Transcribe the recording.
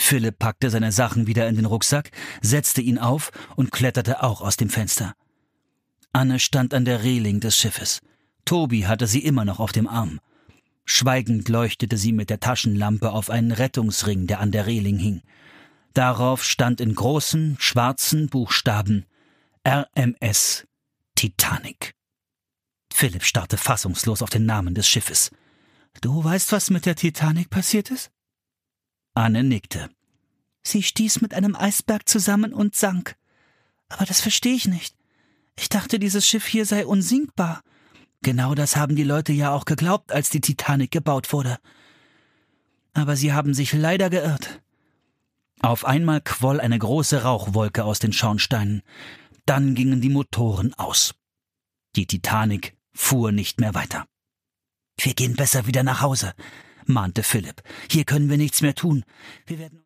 Philipp packte seine Sachen wieder in den Rucksack, setzte ihn auf und kletterte auch aus dem Fenster. Anne stand an der Reling des Schiffes. Tobi hatte sie immer noch auf dem Arm. Schweigend leuchtete sie mit der Taschenlampe auf einen Rettungsring, der an der Reling hing. Darauf stand in großen, schwarzen Buchstaben RMS Titanic. Philipp starrte fassungslos auf den Namen des Schiffes. »Du weißt, was mit der Titanic passiert ist?« Anne nickte. »Sie stieß mit einem Eisberg zusammen und sank. Aber das verstehe ich nicht. Ich dachte, dieses Schiff hier sei unsinkbar. Genau das haben die Leute ja auch geglaubt, als die Titanic gebaut wurde. Aber sie haben sich leider geirrt.« Auf einmal quoll eine große Rauchwolke aus den Schornsteinen. Dann gingen die Motoren aus. Die Titanic fuhr nicht mehr weiter. »Wir gehen besser wieder nach Hause«, mahnte Philipp. »Hier können wir nichts mehr tun. Wir werden